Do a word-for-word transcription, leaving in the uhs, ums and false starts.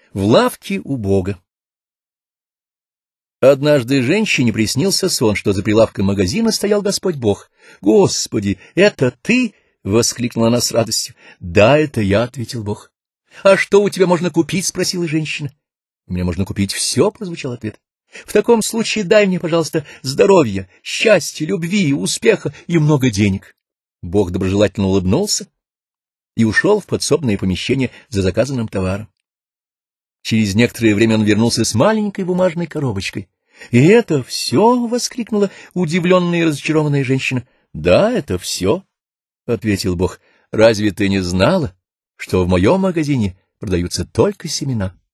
В лавке у Бога. Однажды женщине приснился сон, что за прилавком магазина стоял Господь Бог. «Господи, это ты?» — воскликнула она с радостью. «Да, это я», — ответил Бог. «А что у тебя можно купить?» — спросила женщина. «У меня можно купить все», — прозвучал ответ. «В таком случае дай мне, пожалуйста, здоровья, счастья, любви, успеха и много денег». Бог доброжелательно улыбнулся и ушел в подсобное помещение за заказанным товаром. Через некоторое время он вернулся с маленькой бумажной коробочкой. «И это все?» — воскликнула удивленная и разочарованная женщина. «Да, это все», — ответил Бог. «Разве ты не знала, что в моем магазине продаются только семена?»